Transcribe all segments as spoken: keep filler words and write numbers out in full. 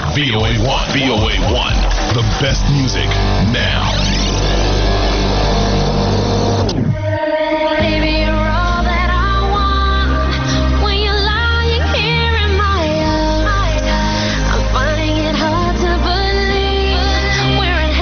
V O A one. V O A one. The best music now. Baby, you're all that I want. When you're lying here in my arms, I'm finding it hard to believe we're in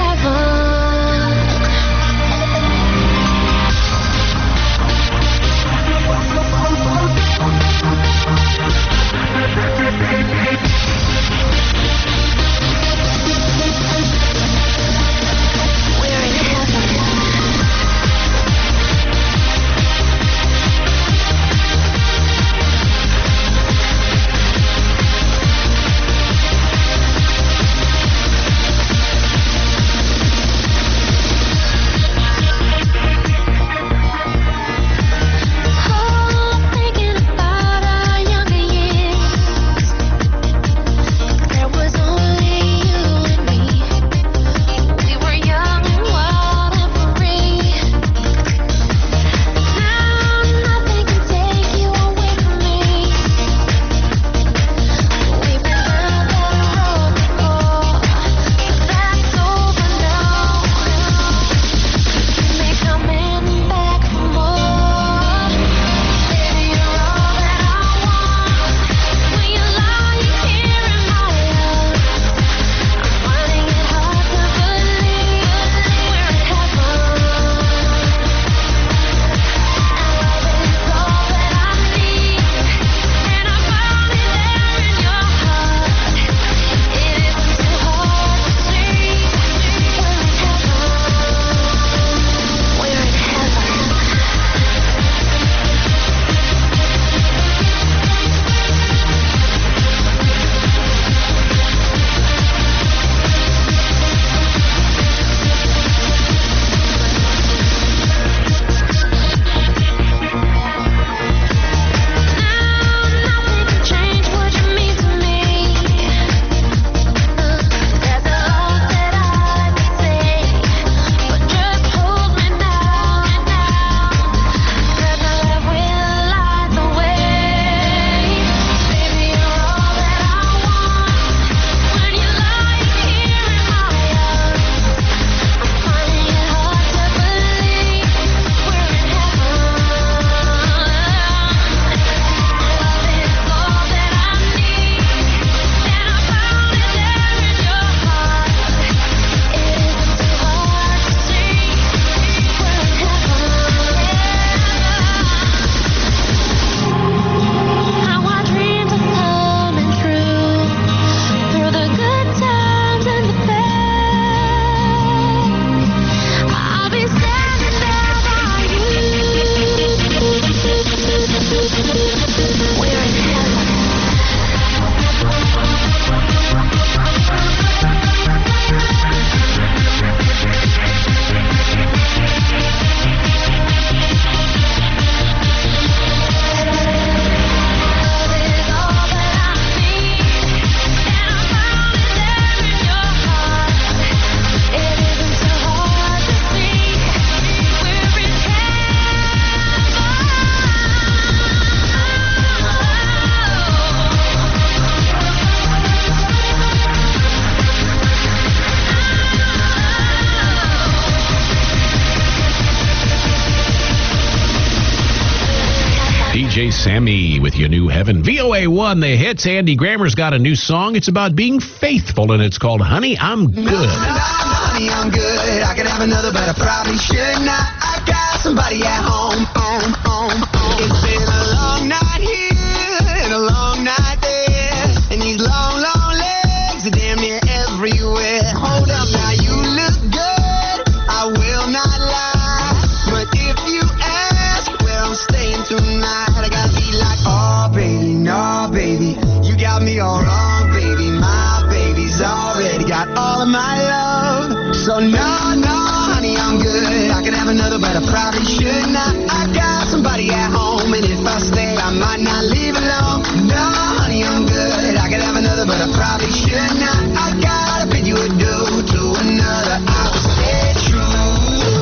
D J Sammy with your new heaven. V O A one, the hits. Andy Grammer's got a new song. It's about being faithful, and it's called Honey, I'm Good. Honey, I'm good. I could have another, but I probably should not. I got somebody at home. home, home, home. It's been a long night here and a long night there, and these long, long legs are damn near everywhere. Hold up now, you look good. I will not lie, but if you ask where I'm staying tonight, I gotta be like, oh baby, no baby, you got me all wrong, baby. My baby's already got all of my love, so no, no, honey, I'm good. I could have another, but I probably should not. I got somebody at home, and if I stay, I might not leave alone. No, honey, I'm good. I could have another, but I probably should not. I gotta bid you adieu to another. I will stay true.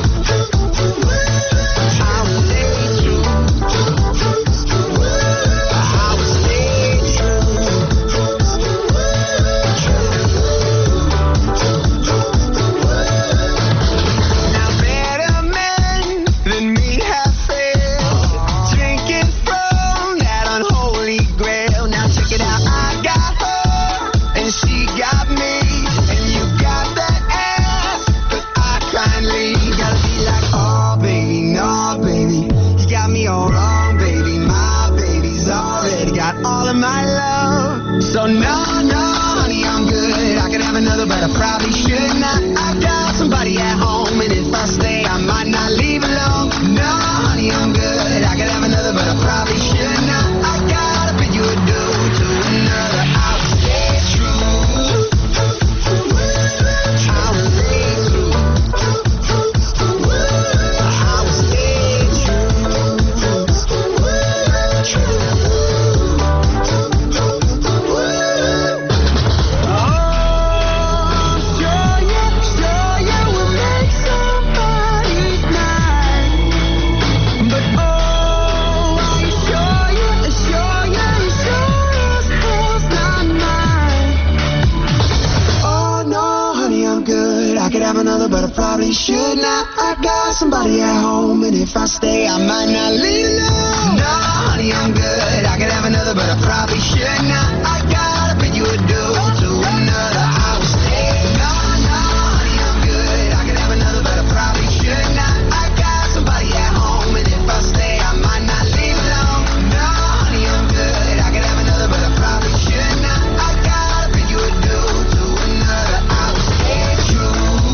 I will stay true. I will stay true. So no, no, honey, I'm good. I could have another, but I probably should not. I got somebody at home, and if I stay, I might not leave alone. No, honey, I'm good. I could have another, but I probably should not. I gotta bid you adieu to another. I will stay true. I will stay true. I will stay true. But I probably should not. I got somebody at home, and if I stay, I might not leave alone. No, honey, I'm good. I could have another, but I probably should not. I gotta bid you adieu to another. I will stay. No, no, honey, I'm good. I could have another, but I probably should not. I got somebody at home, and if I stay, I might not leave alone. No, honey, I'm good. I could have another, but I probably should not. I gotta bid you adieu to another. I will stay true.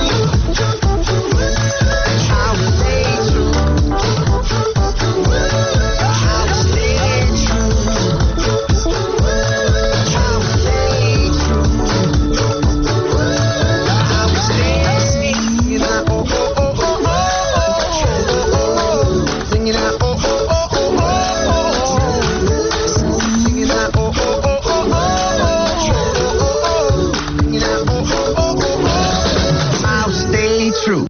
True.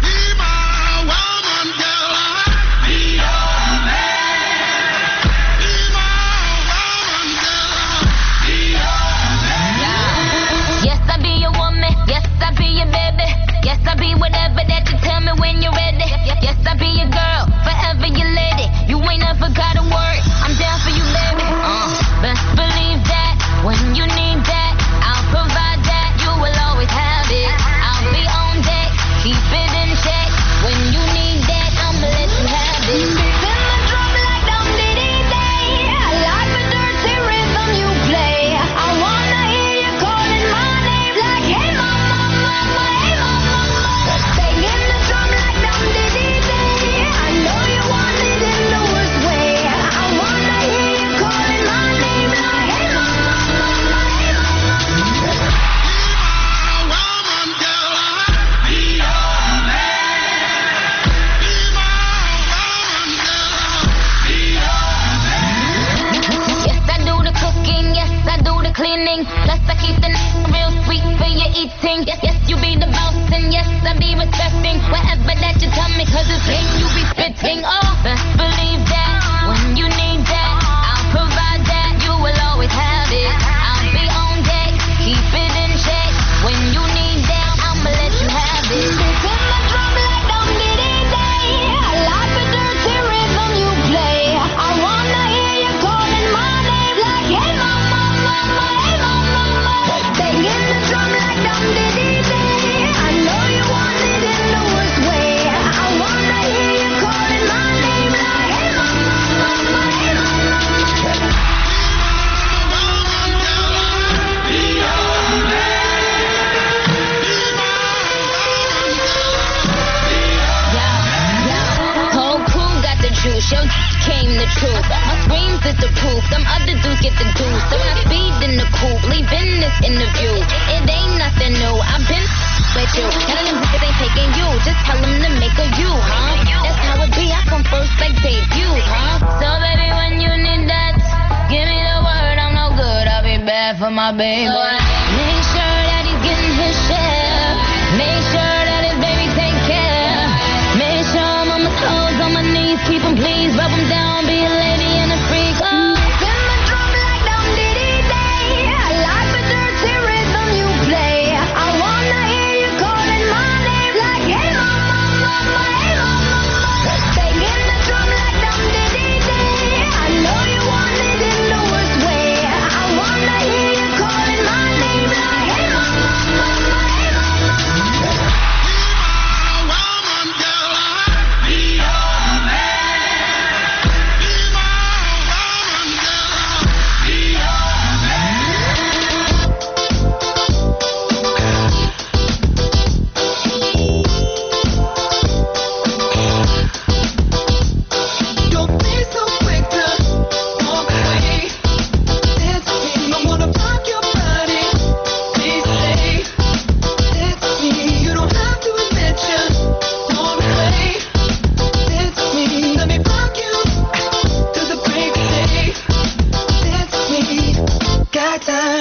My baby, make sure that he's getting his share. Make sure that his baby take care. Make sure I'm on my toes, on my knees, keep him please, rub him down, be a lady and a freak. Oh. Spin my drum like Dum Diddy Day. I like the dirty rhythm you play. I wanna hear you calling my name like hey mama, mama, hey mama. Banging the drum like Dum Diddy Day. I know you want it in the worst way. I wanna hear you calling my name.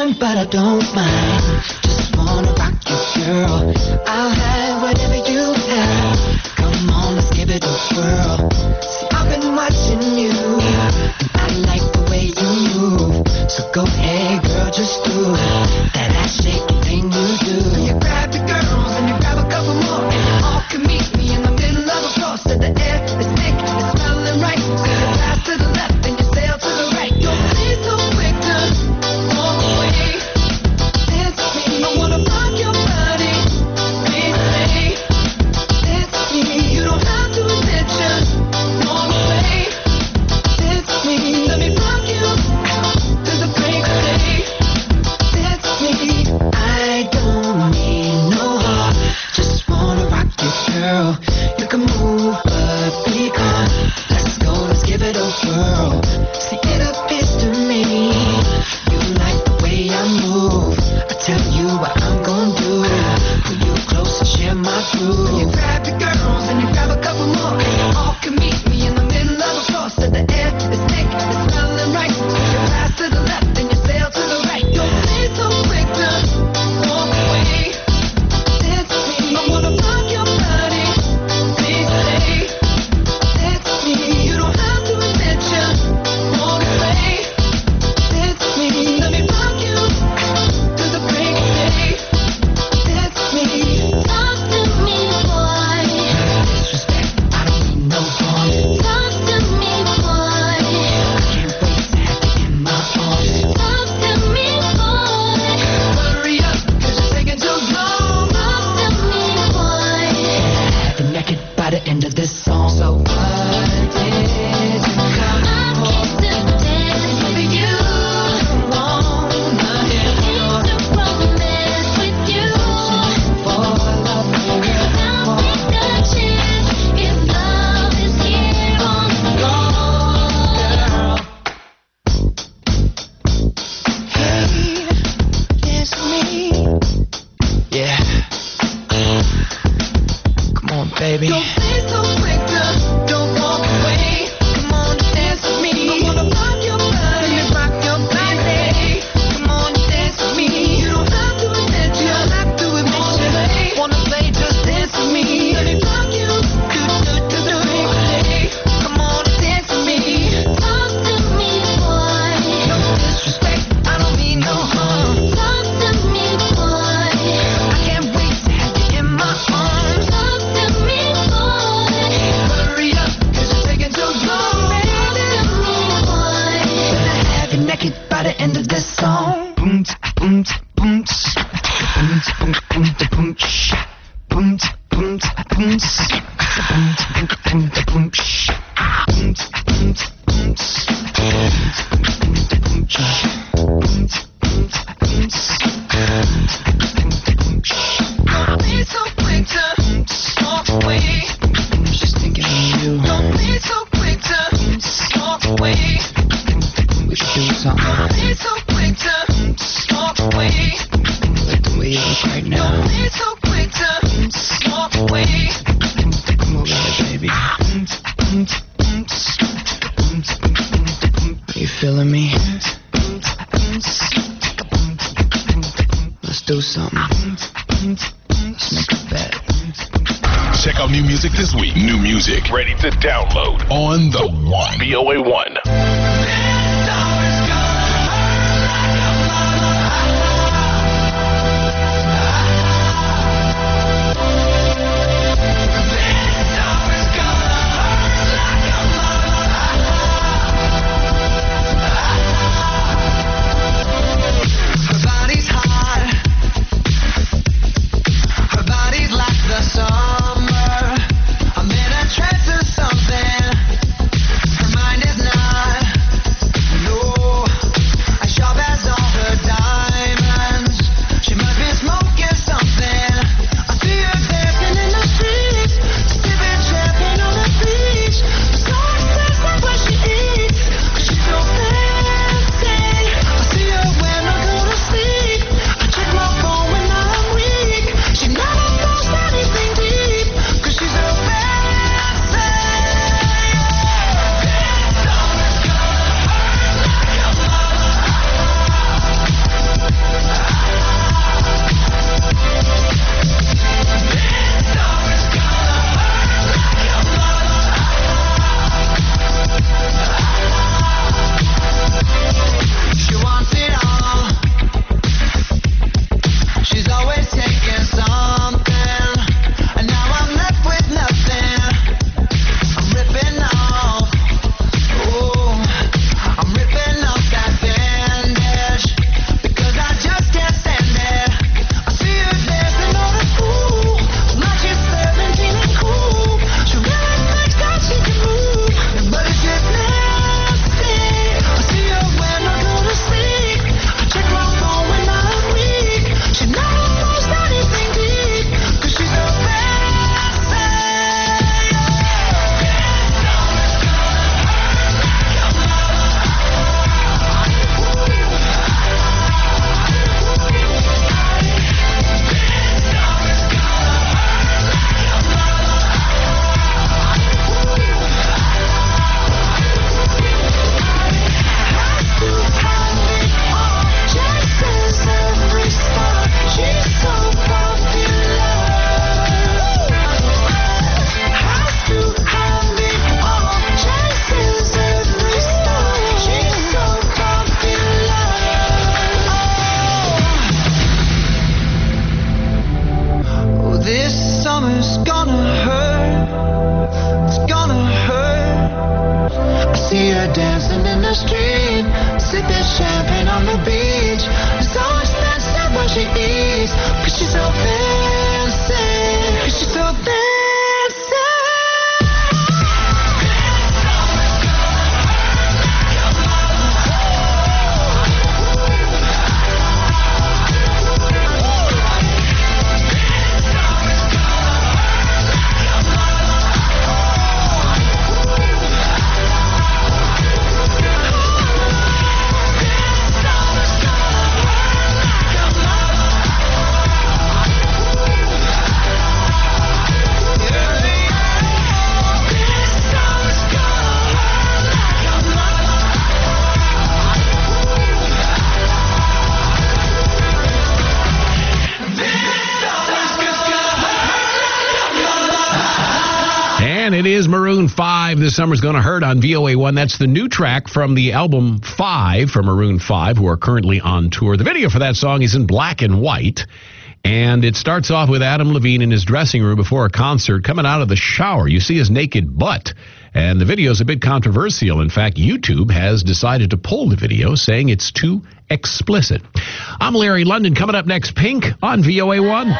fine, but I don't mind. Just wanna rock you, girl. I'll have whatever you have. Come on, let's give it a whirl. See, I've been watching you, and I like the way you move. So go ahead, girl, just do that ass shaking thing you do. You grab the girls and you grab a couple more, and you all can meet me in the middle of the floor. So the air is thick, it's smelling right. So you pass to the left and you sail to the right. Don't be so quick to walk away. Dance with me, I wanna rock your body. Please stay. Dance with me, you don't have to admit you walk away. Dance with me, let me rock you to the break of day. Dance with me, I don't need no heart. Just wanna rock you, girl. You can move, but be calm. Let's go, let's give it a whirl. See, it appears to me you like the way I move. I tell you what I'm gonna do. Pull you close and share my groove. You grab the girls and you grab a couple more, and you all can meet me in the middle of the floor. So the air is thick, it's smelling right. So you pass to the left and you sail to the right. Don't be so quick to walk away. Dance with me, I wanna rock your body. Please stay. Dance with me, you don't have to admit you walk away. Dance with me, let me rock you to the break of day. Dance with me, Talk to me, boy. disrespect, I don't need no harm. Talk to me, boy. I can't wait to have you in my arms. Talk to me, boy. Hurry up, cause you're taking too long. Talk to me, boy. Have you naked by the end of this song. So what did you come I for? came to dance with you. Wanna hear your To promise with you. for love, I'll take a chance if love is here on the floor. Hey, dance with me. Yeah. Come on, baby. Don't be so quick to don't walk away. Come on, dance with me. I wanna rock your body. Let me rock your body. Come on, dance with me. You don't have to admit you. Don't have to admit you. Wanna play, just dance with me. Let me rock you. Do do do do do. Come on, dance with me. Talk to me, boy. No disrespect, I don't mean no harm. Talk to me, boy. I can't wait to have you in my arms. Talk to me, boy. Hurry up, cause you're taking too long, baby. Talk to me, boy. Gonna have you naked by the end of this song. Boom, boom, boom, boom, boom, boom, boom, boom, boom, boom, boom, boom, boom, Don't be so quick to walk away. I'm just thinking of you. Don't be so quick to walk away. We should do something. Don't be so quick to walk away. Like the way you look right now. Don't be so quick to walk away. Come over here, baby. Are you feeling me? Let's do something. Let's make a bet. Check out new music this week. New music ready to download on the One. V O A one. Her body's hot. Her body's like the summer. I'm in a trance or something. Her mind is not. is Maroon five. This Summer's Gonna Hurt on V O A one. That's the new track from the album Five from Maroon five, who are currently on tour. The video for that song is in black and white. And it starts off with Adam Levine in his dressing room before a concert, coming out of the shower. You see his naked butt. And the video is a bit controversial. In fact, YouTube has decided to pull the video, saying it's too explicit. I'm Larry London. Coming up next, Pink on V O A one.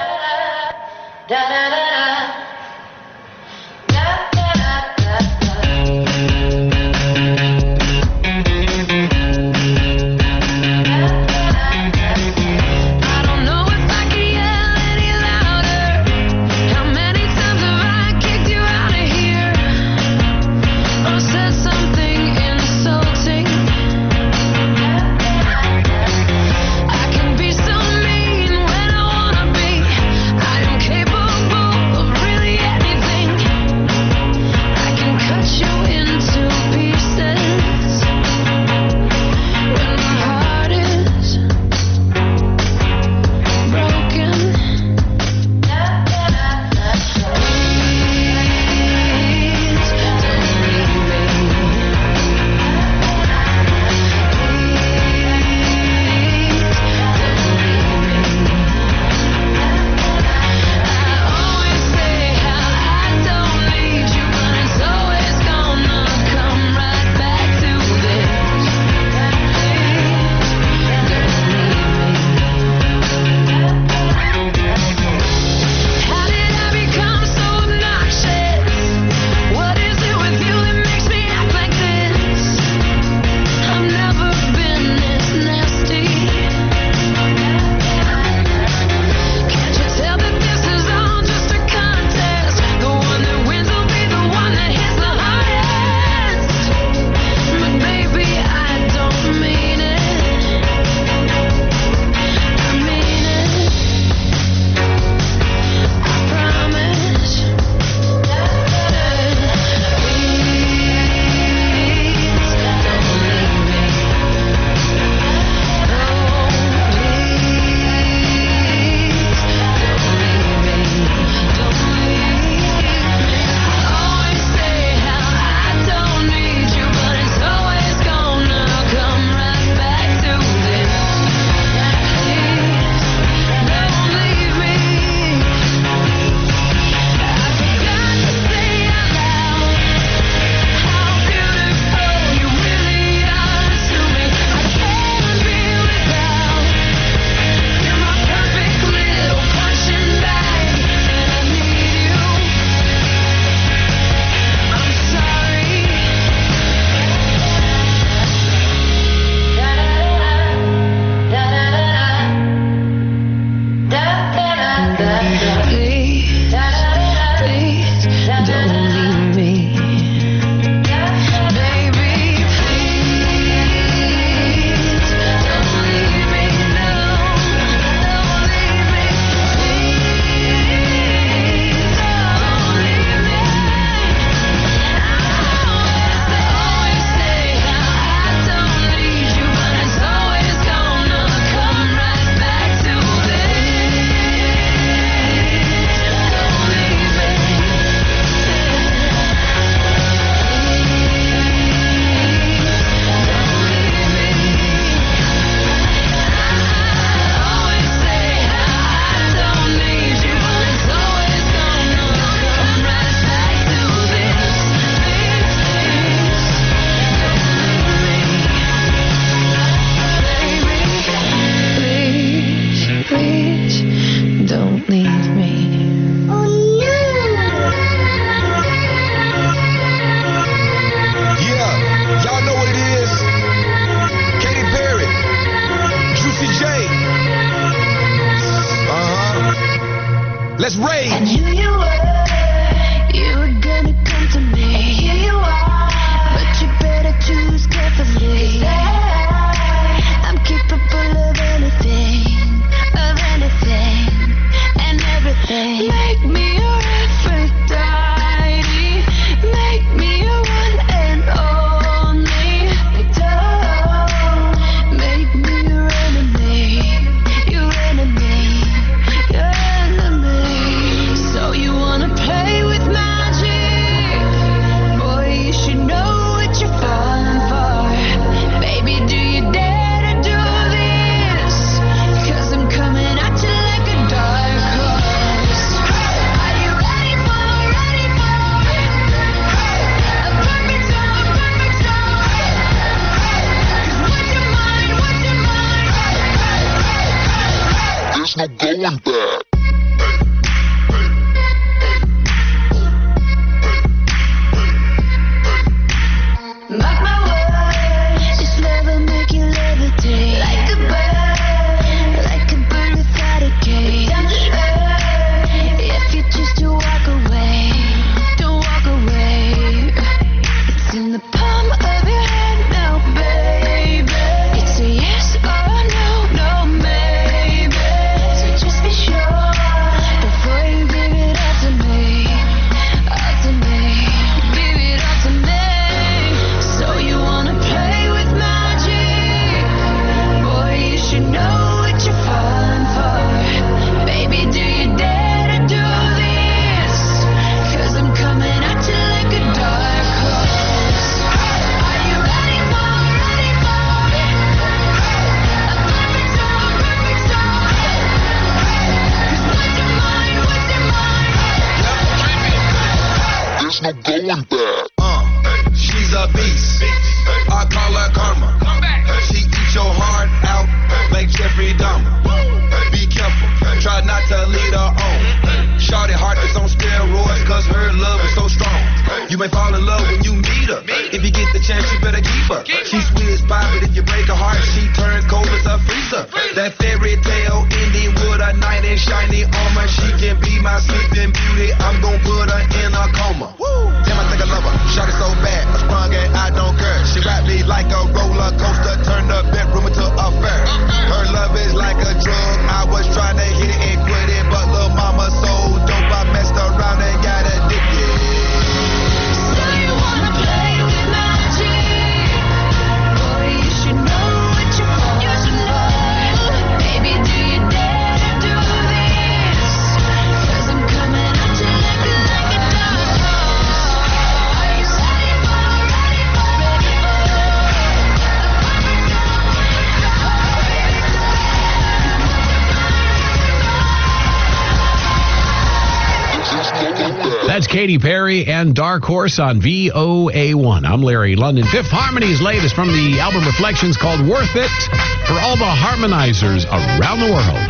Let's rage. And here you were, you were gonna come to me. And here you are, but you better choose carefully. I'm capable of anything, of anything, and everything. Make me your Aphrodite, make me your one and only. Don't make me your enemy, your enemy, your enemy. So you no going back. Mark my words, this love will make you levitate. Like a bird, like a bird without a cage. Down to earth, if you choose to walk away, don't walk away. It's in the palm of your hand now, baby. It's a yes or no, no, maybe. So just be sure before you give it up to me, up to me, give it up to me. So you wanna play with magic? Boy, you should know what you're falling for. Baby, do you dare to do this? Cause I'm coming at you like a dark horse. Are you ready for, ready for a perfect storm, perfect storm? Cause what's your mind, what's your mind? There's no going back. Uh, she's a beast. I call her karma. She eats your heart out like Jeffrey Dahmer. Be careful, try not to lead her on. Shorty heart is on steroids cause her love is so strong. You may fall in love when you meet her. If you get the chance, you better keep her. She's sweet as pie, but if you break her heart, she turns cold as a freezer. That fairy tale ending with a knight in shiny armor. She can be my sleeping beauty. I'm gonna put her in a coma. Damn, I think I love her. Shorty so bad, I sprung and I don't care. She wrapped me like a roller coaster, turned the bedroom into a fair. Her love is like a drug. I was trying to hit it and quit it, but little mama so dope, I messed around and got addicted. So you wanna play with magic? Boy, you should know what you're for. You should know. Baby, do you dare to do this? Cause I'm coming at you like a, like a dark horse. Are you ready for, ready for, ready for There's no going back. That's Katy Perry and Dark Horse on V O A one. I'm Larry London. Fifth Harmony's latest from the album Reflections called Worth It for all the harmonizers around the world.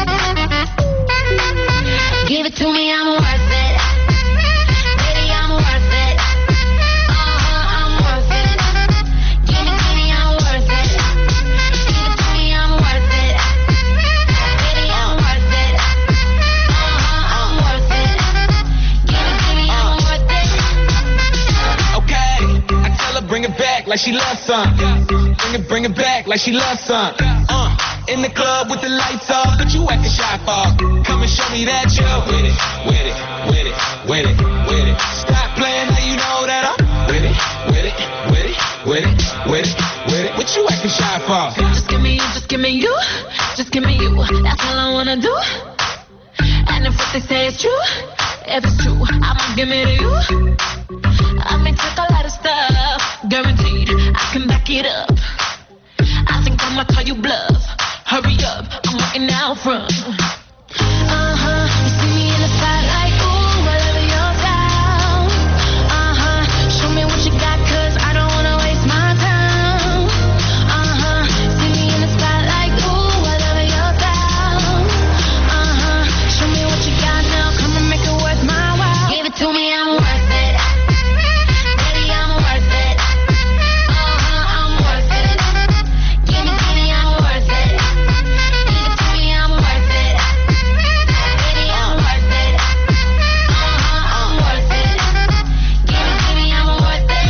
Give it to me, I'm worth it. Baby, I'm worth it. Uh-huh, I'm worth it. Give it to me, I'm worth it. Give it to me, I'm worth it. Baby, I'm worth it. Uh-huh, I'm worth it. Give it to me, I'm worth it. Okay, I tell her bring it back like she loves some. Bring it, bring it back like she loves some. Uh, in the club with the lights off, but you acting shy for. Come and show me that you're with it, with it, with it, with it, with it. Stop playing, now you know that I'm with it, with it, with it, with it, with it, with it. What you acting shy for? Just give me you, just give me you. Just give me you. That's all I wanna do. And if what they say is true, if it's true, I'ma give it to you. I may take a lot of stuff, guaranteed I can back it up. I think I'ma call you bluff. Hurry up, I'm walking out front. Uh-huh, you see me in the spotlight, ooh, I love your style. Uh-huh, show me what you got, cause I don't wanna waste my time. Uh-huh, see me in the spotlight, ooh, I love your style. Uh-huh, show me what you got now, come and make it worth my while. Give it to me, I'm worth it. Baby, I'm worth it. Uh-huh, I'm worth it. Give it to me, I'm worth it. Give it to me, I'm worth it. Baby, I'm worth it. Uh-huh, I'm worth it. Give it to me, I'm worth it.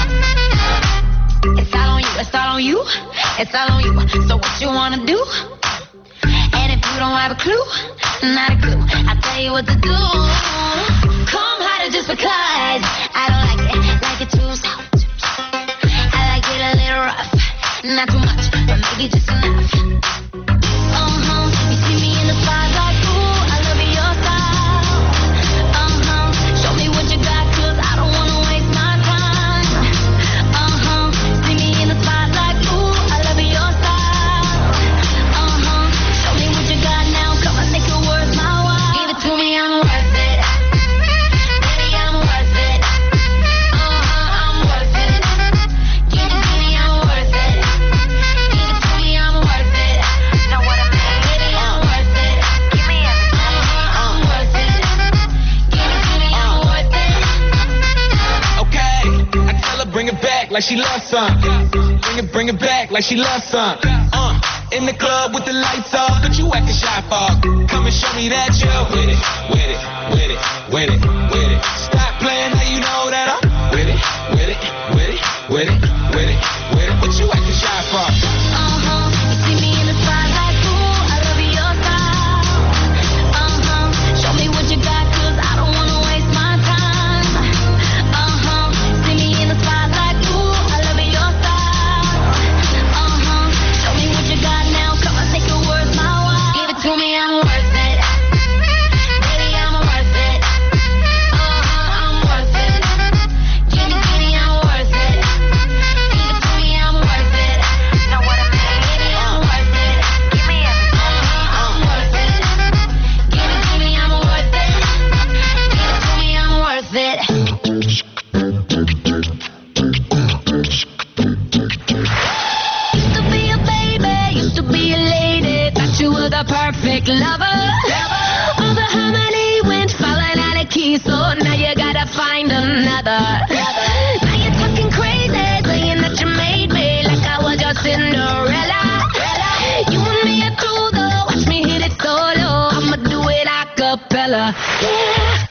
It's all on you, it's all on you, it's all on you. So what you wanna do? And if you don't have a clue, not a clue, I'll tell you what to do. Come harder just because I don't like it, like it too soft. I like it a little rough, not too much, but maybe just enough. Uh-huh, you see me in the spotlight, ooh, I love your style. Uh-huh, show me what you got, cause I don't wanna waste my time. Uh-huh, see me in the spotlight, ooh, I love your style. Uh-huh, show me what you got now, come and make it worth my while. Give it to me, I'm worth it. Baby, I'm worth it. Uh-huh, I'm worth it. Give it to me, I'm worth it. Give it to me, I'm worth it. back like she loves some. Bring it, bring it back like she loves some. Uh, in the club with the lights off, but you acting shy for. Come and show me that you're with it, with it, with it, with it, with it. Stop playing, now you know that I'm with it, with it, with it, with it, with it, with it. What you acting shy for? Uh-huh. You see me in the spotlight, ooh, I love your style. Uh-huh. Show me what you got, cause I don't wanna waste my time. Uh-huh. See me in the spotlight, ooh, I love your style. Uh-huh. Show me what you got now, come on, take your words my while. Give it to me, I'm worth it. Baby, I'm worth it. Uh-huh, I'm worth it. Give me, give me, I'm worth it. Give it to me, I'm worth it. Know what I mean? Baby, I'm worth it. Give me everything. Uh-huh, I'm worth it. Give it to me, I'm worth it. Give it to me, I'm worth it. Used to be a baby, used to be a lady, thought you were the perfect lover. All the harmony went falling out of key, so now you gotta find another. Now you're talking crazy, saying that you made me like I was your Cinderella. You and me are through though, watch me hit it solo. I'ma do it a cappella. Yeah.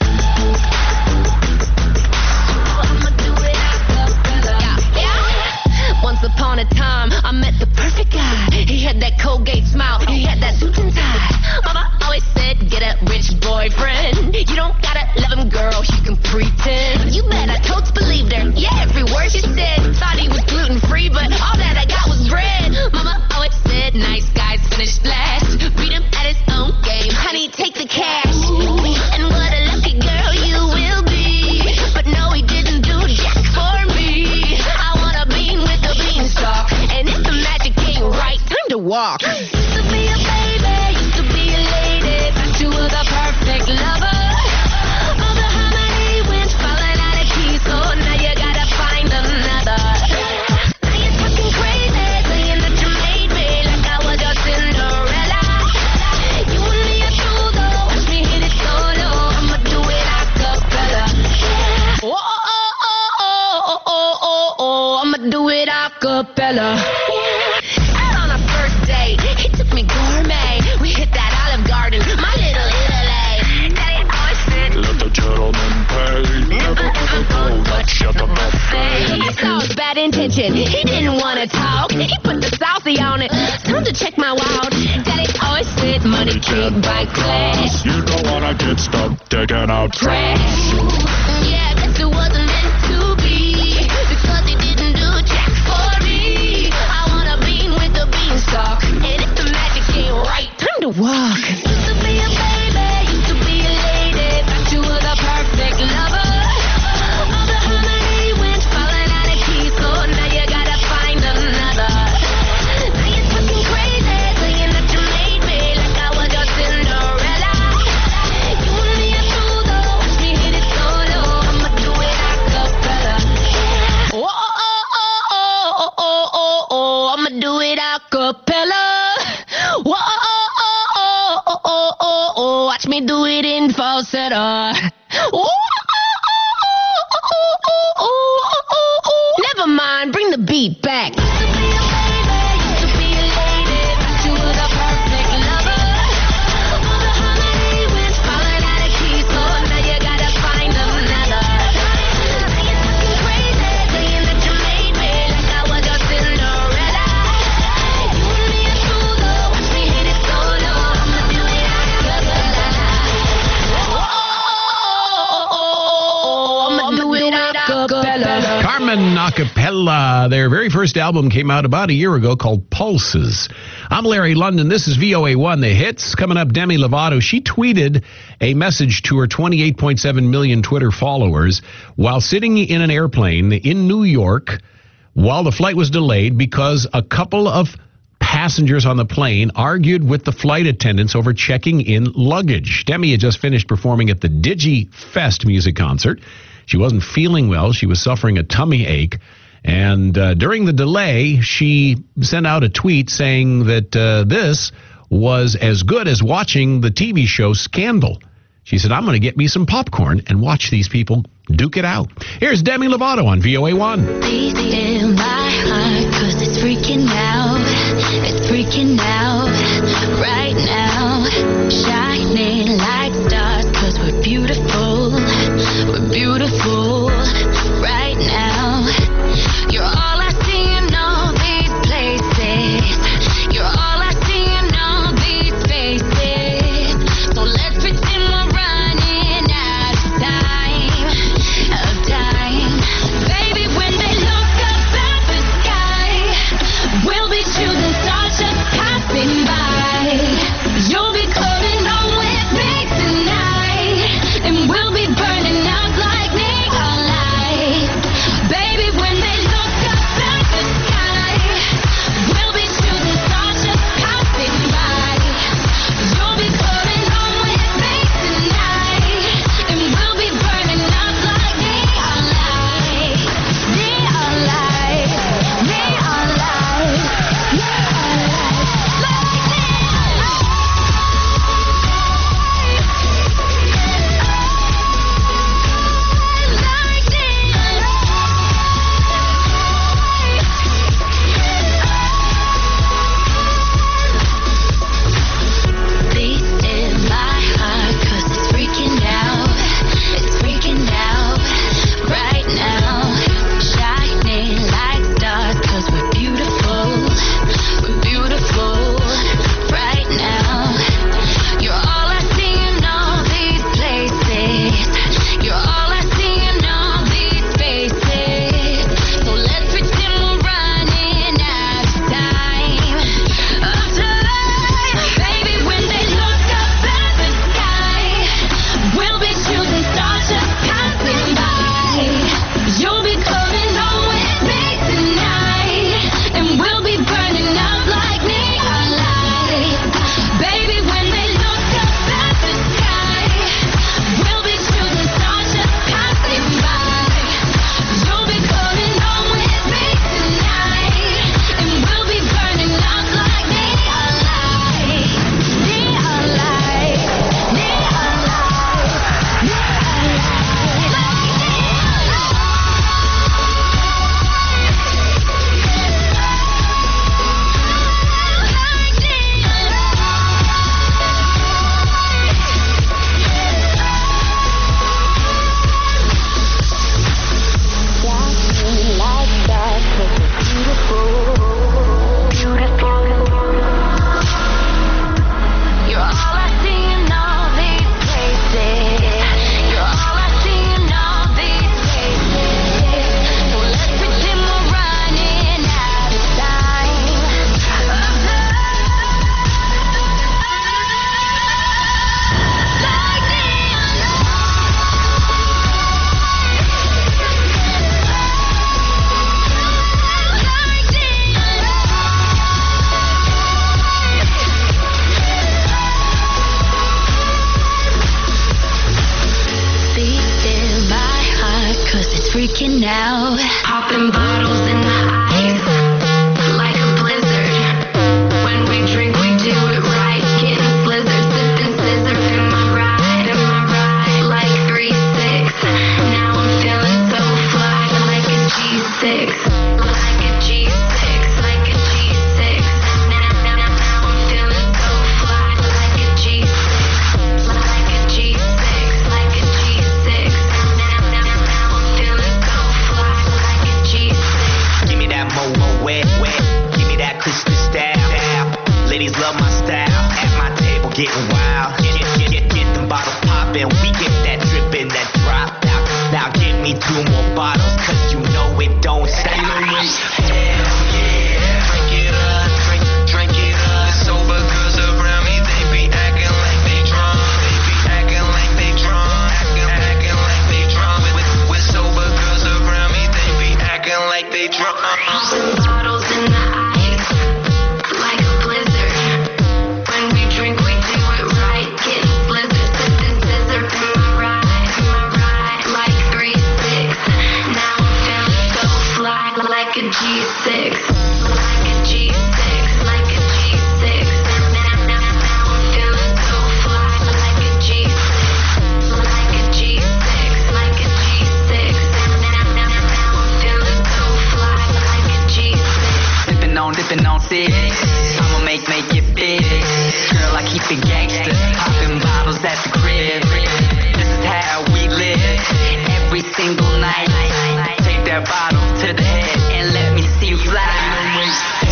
I'ma do it a cappella. Yeah, yeah. Once upon a time, I met the perfect guy. He had that Colgate smile, he had that suit and tie. Mama always said, get a rich boyfriend. You don't gotta love him, girl, you can pretend. You bet I totes believed her, yeah, every word she said. Thought he was gluten-free, but all that I got was bread. Mama always said, nice guys finish last. Beat him at his own game, honey, take the cash. And what a lucky girl you will be. But no, he didn't do jack for me. I wanna bean with the beanstalk. And if the magic ain't right, time to walk. Used to be a baby, used to be a lady, thought you were the perfect lover. All the harmony went falling out of key, so now you gotta find another. Now you're talking crazy, saying that you made me like I was your Cinderella. You and me are through though, watch me hit it solo. I'ma do it a cappella. Yeah. Oh, oh, oh, oh, oh, oh, oh, oh, I'ma do it a cappella. Yeah. Out on a first date, he took me gourmet. We hit that Olive Garden, my little Italy. Daddy always said, Let the gentleman pay. never ever go, but shut the buffet. He saw his bad intention, he didn't wanna talk. He put the saucy on it, time to check my wallet. Daddy always said, money can't buy class. You don't wanna get stuck taking out trash. Trash. Yeah, guess it wasn't meant to be, because he didn't do jack for me. I wanna bean with the beanstalk, and if the magic ain't right, time to walk. Used to be a baby, used to be a lady, thought you were the perfect lover. All the harmony went falling out of key, so now you gotta find another. Now you're talking crazy, saying that you made me like I was your Cinderella. You and me are through though, watch me hit it solo. I'ma do it a cappella. Yeah. Oh, oh, oh, oh, oh, oh, oh, oh, I'ma do it a cappella. Whoa, oh, oh, oh, oh, oh, oh, oh, watch me do it in falsetto. Whoa, oh, oh, oh, oh, oh, oh, oh, oh. Never mind, bring the beat back. Used to be a baby, used to be a lady, thought you were the perfect lover. All the harmony went falling out of key, so now you gotta find another. Now you're talking crazy, saying that you made me like I was your Cinderella. You and me are through though, watch me hit it solo. I'ma do it a cappella. Oh, oh, oh, oh, oh, I'ma do it a cappella. Carmen Acapella. Their very first album came out about a year ago called Pulses. I'm Larry London. This is V O A one, The Hits. Coming up, Demi Lovato. She tweeted a message to her twenty-eight point seven million Twitter followers while sitting in an airplane in New York while the flight was delayed because a couple of passengers on the plane argued with the flight attendants over checking in luggage. Demi had just finished performing at the Digi Fest music concert. She wasn't feeling well. She was suffering a tummy ache. And uh, during the delay, she sent out a tweet saying that uh, this was as good as watching the T V show Scandal. She said, I'm going to get me some popcorn and watch these people duke it out. Here's Demi Lovato on V O A one. Please still my heart, cause it's freaking out. It's freaking out right now. Shining like stars, cause we're beautiful. We're beautiful right now. You're all I see in all these places. You're all I see in all these faces. So let's pretend we're running out of time. Of time. Baby, when they look up at the sky, we'll be shooting stars just passing by. You'll be coming home with me tonight, and we'll be burning out like neon lights. Baby, when they look up at the sky, we'll be shooting stars just passing by. You'll be coming home with me tonight, and we'll be burning out like neon lights. Neon lights, neon lights, neon lights, like neon lights. Please still my heart, cause it's freaking out. It's freaking out right now. Shining like stars, cause we're beautiful. We're beautiful right now. You're all I see in all these places. You're all I see in all these faces. So let's pretend we're running out of time. Of time. Baby, when they look up at the sky, we'll be shooting stars just passing by. You'll be coming home with me tonight, and we'll be burning out like neon lights. Baby, when they look up at the sky, we'll be shooting stars just passing by. You'll be coming home with me tonight, and we'll be burning out like neon lights. Neon lights, neon lights, neon lights, like neon lights. You're all I see in all these places. You're all I see in all these faces. So let's pretend we're running out of time. Of time. Like neon lights. Like neon Be still my heart, cause it's freaking out. Popping bottles in the ice, like a blizzard. When we drink, we do it right. Getting slizzard, sipping scissor in my ride, in my ride, like three six. Now I'm feeling so fly, like a G six, like a G six, like a G six. Now, now, now, now I'm feeling so fly, like a G six, like a G six, like a G six. Now, now, now, now I'm feeling so fly, like a G six. Give me that mo mo wet wet. Give me that Christmas style. Ladies love my style. At my table getting wild. Get get get get, get them bottles poppin'. We get that drippin', that drop out. Now give me two more bottles, cause you know it don't stop. Hell yeah, drink it up, drink drink it up. Sober girls around me, they be acting like they drunk. They be acting like they drunk. Acting acting like they drunk. With with sober girls around me, they be acting like they drunk. Popping bottles in the ice, like a blizzard. When we drink, we do it right. Getting slizzard, sipping scissor in my ride, in my ride, like three six. Now I'm like a gangster, popping bottles at the crib. This is how we live every single night. Take that bottle to the head and let me see you fly. Hell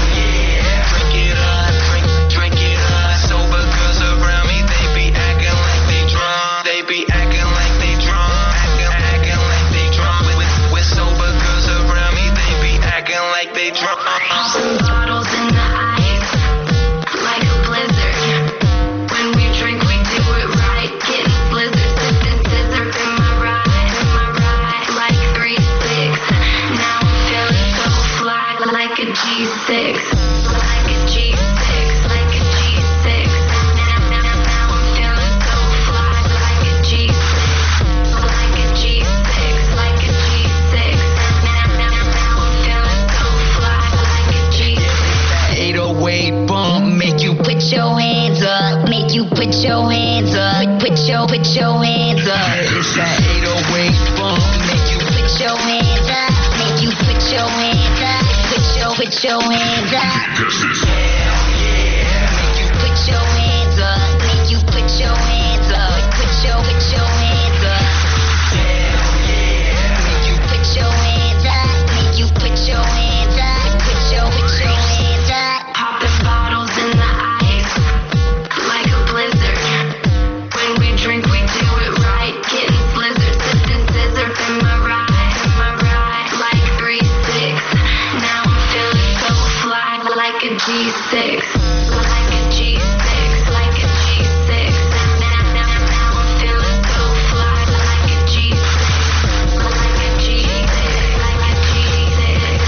yeah, drink it up, drink, drink it up. Sober girls around me, they be acting like they drunk. They be acting like they drunk, acting, acting like they drunk. With, with sober girls around me, they be acting like they drunk. Popping bottles in the ice, like a blizzard. When we drink, we do it right. Getting blizzard, sipping scissor in my ride, in my ride. Like three six. Now I'm feeling so fly, like a G six, like a G six, like a G six. Now, now, now I'm feeling so fly, like a G six, like a G six, like a G six. Now, now, now I'm feeling so fly, like a G six. eight oh eight bump, make you Put your hands up, make you put your hands up, put your, put your hands up. It's that eight oh eight bump, make you Put your hands up, make you put your hands up, put your, put your hands up. hell yeah, make you Put your hands up, make you put your hands up, put your, put your hands up. hell yeah, make you Put your hands up, make you put your hands up, put your, put your hands up. Popping bottles in the ice, like a blizzard. When we drink, we do it right. Getting blizzard, sipping scissor in my ride, in my ride. Like three six. Now I'm feeling so fly, like a G six, like a G six, like a G six. Now, now, now I'm feeling so fly, like a G six, like a G six, like a G six.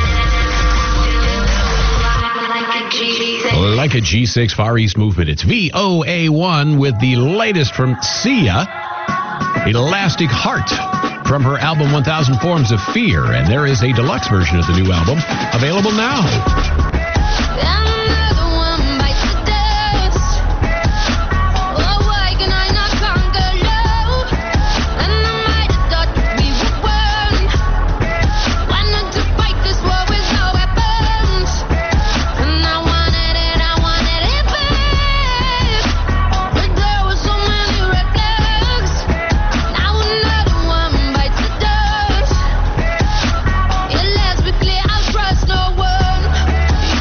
Now I'm feeling so fly, like a G six. Like a G six Far East Movement. It's V O A one with the latest from Sia, Elastic Heart, from her album one thousand Forms of Fear. And there is a deluxe version of the new album available now. Another one bites the dust. Oh, why can I not conquer love? And I might have thought we would win. Why not to fight this war with no weapons? And I wanted it, I wanted it back. But there were so many red flags. Now another one bites the dust. Yeah, let's be clear, I'll trust no one.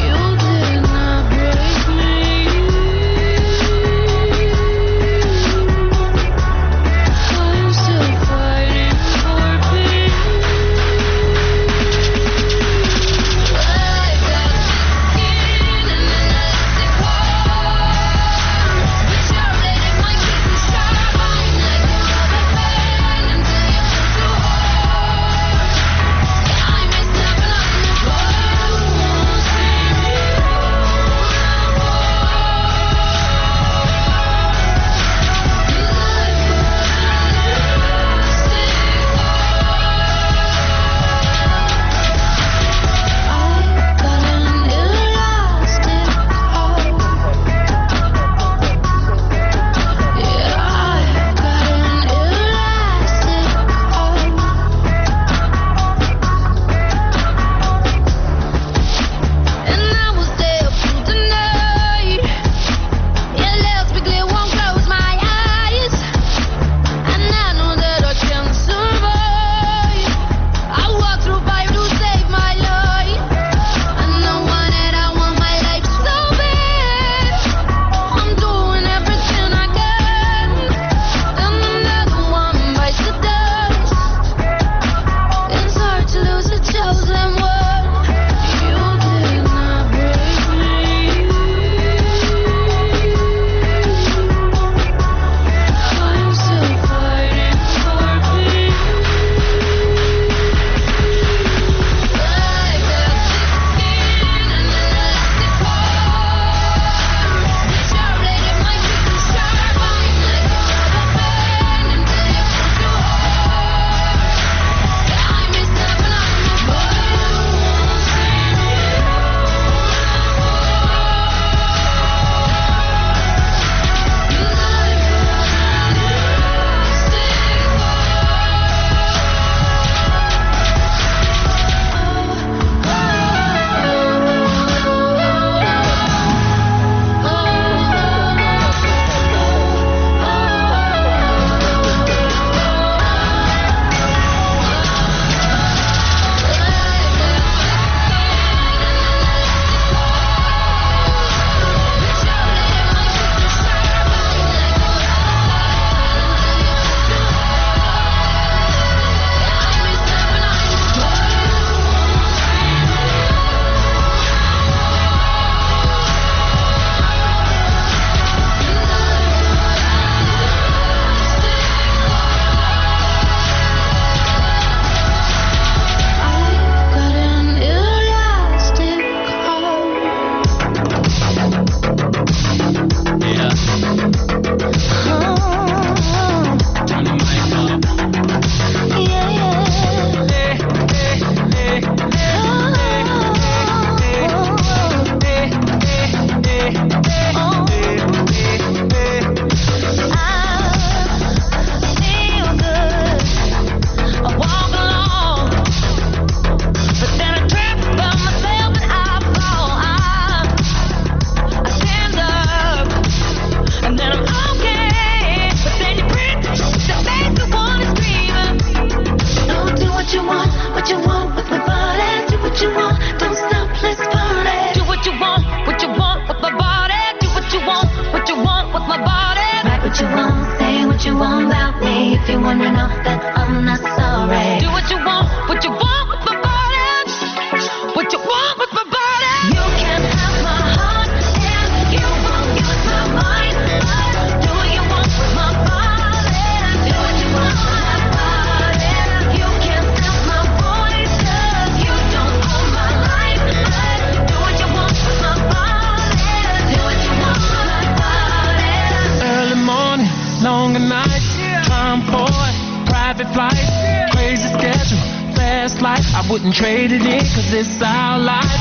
body. Write what you want, say what you want about me. If you're wondering off that I'm not sorry. Do what you want, what you want with my body. What you want with my body. You can have my heart and you won't use my mind. Do what you want with my body. Do what you want with my body. You can't stop my voice 'cause you don't own my life. Do what you want with my body. Do what you want with my body. Early morning, long at night, time boy, private flight, crazy schedule, fast life. I wouldn't trade it in 'cause it's our life.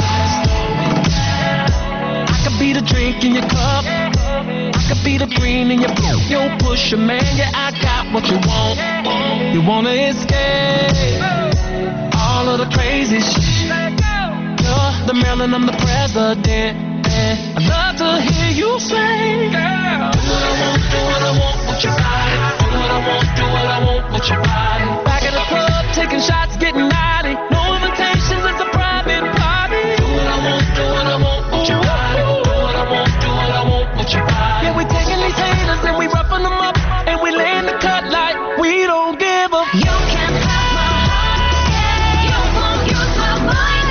I could be the drink in your cup, I could be the green in your boot. You push a man, yeah, I got what you want. You wanna escape all of the crazy shit. You're the Maryland, I'm the president. I'd love to hear you say, girl, do what I want, do what I want with your body. Do what I want, do what I want with your body. Back at the club, taking shots, getting naughty. No invitations, it's a private party. Do what I want, do what I want with your body. Do what I want, do what I want with your body. Yeah, we taking these haters and we roughing them up and we laying the cut like we don't give a. You can have my heart, you won't use my mind.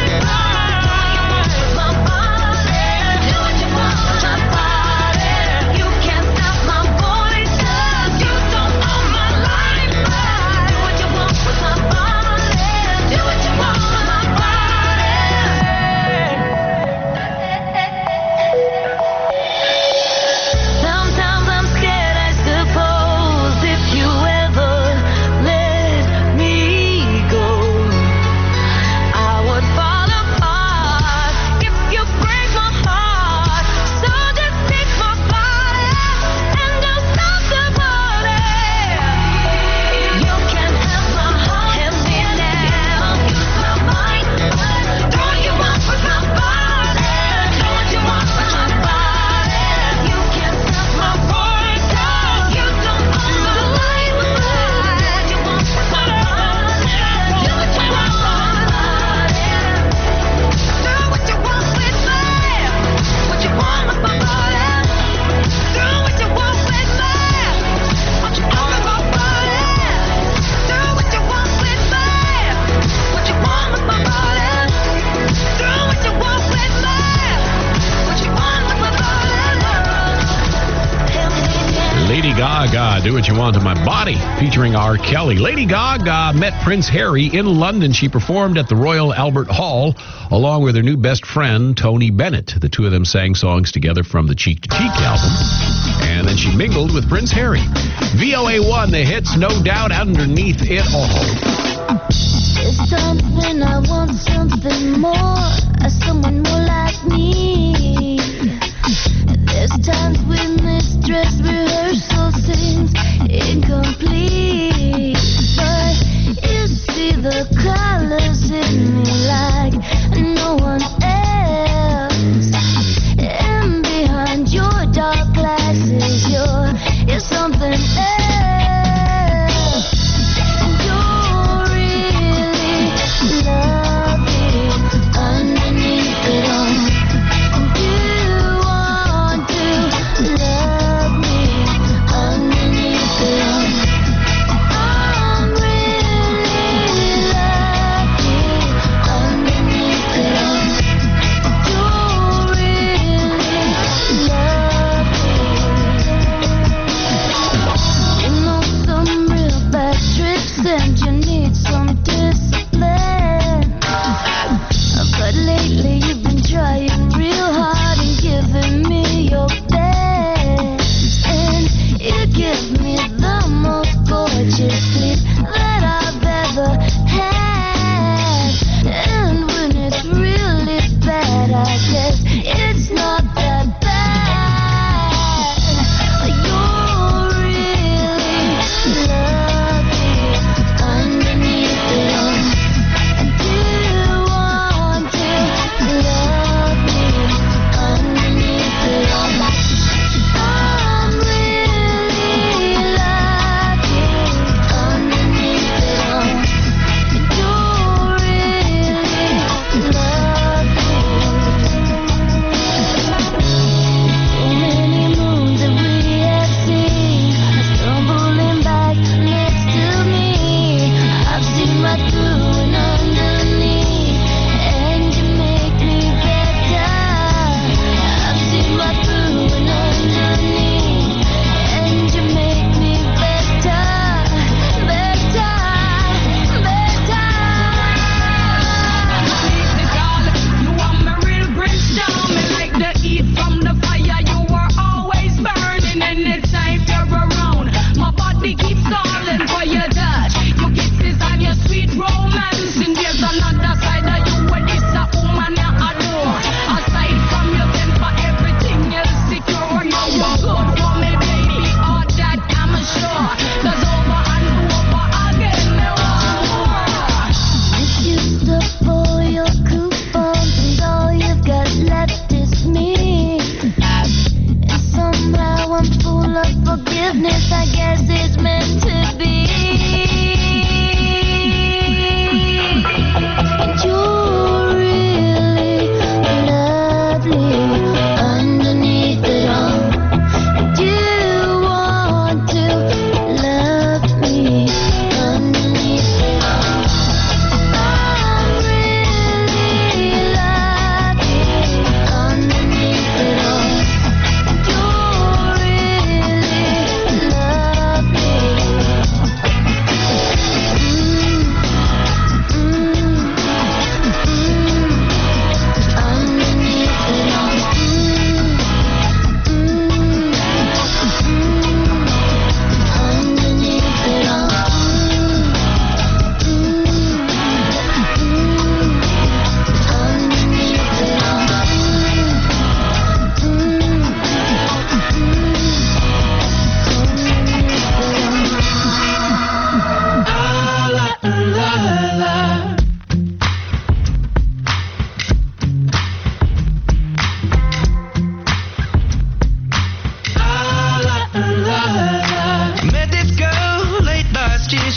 Do What You Want to My Body, featuring R. Kelly. Lady Gaga met Prince Harry in London. She performed at the Royal Albert Hall along with her new best friend, Tony Bennett. The two of them sang songs together from the Cheek to Cheek album. And then she mingled with Prince Harry. V O A one, the hits, no doubt, underneath it all. It's something I want, something more, someone more like me. There's times we miss dress rehearsal scenes incomplete, but you see the colors in me like no one else. And behind your dark glasses, you're, you're something else. You're really loving underneath it all. You want to love me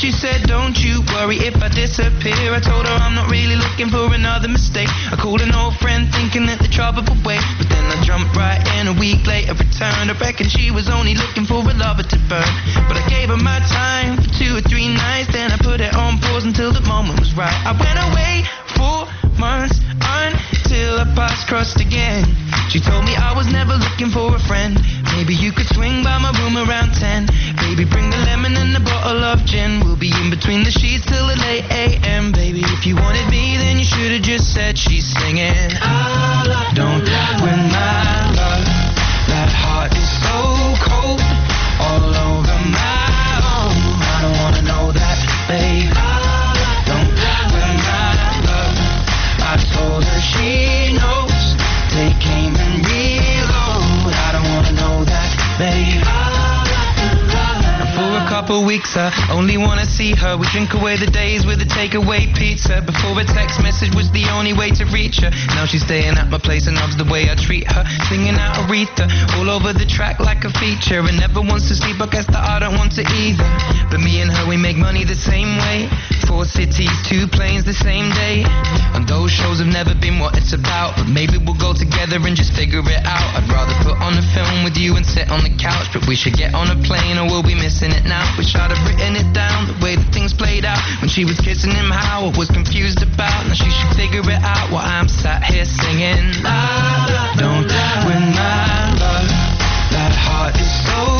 she said, don't you worry if I disappear. I told her I'm not really looking for another mistake. I called an old friend thinking that the trouble would wait, but then I jumped right in. A week later returned. I reckon she was only looking for a lover to burn, but I gave her my time for two or three nights. Then I put it on pause until the moment was right. I went away for months until our paths crossed again. She told me I was never looking for a friend. Maybe you could swing by my room around ten. Baby, bring the lemon and a bottle of gin. We'll be in between the sheets till the late a m. Baby, if you wanted me, then you should have just said she's singing. Don't win my love. That heart is so cold, all over my own. I don't wanna know that, babe. Don't win my love. I told her she knows. Take aim and reload. I don't wanna know that, babe. For a couple weeks I only wanna see her. We drink away the days with a takeaway pizza. Before a text message was the only way to reach her. Now she's staying at my place and loves the way I treat her. Singing out Aretha all over the track like a feature. And never wants to sleep, I guess that I don't want to either. But me and her, we make money the same way. Four cities, two planes the same day. And those shows have never been what it's about, but maybe we'll go together and just figure it out. I'd rather put on a film with you and sit on the couch, but we should get on a plane or we'll be missing it now. Wish I'd have written it down, the way that things played out. When she was kissing him, how I was confused about. Now she should figure it out while I'm sat here singing. Don't win my love. That heart is so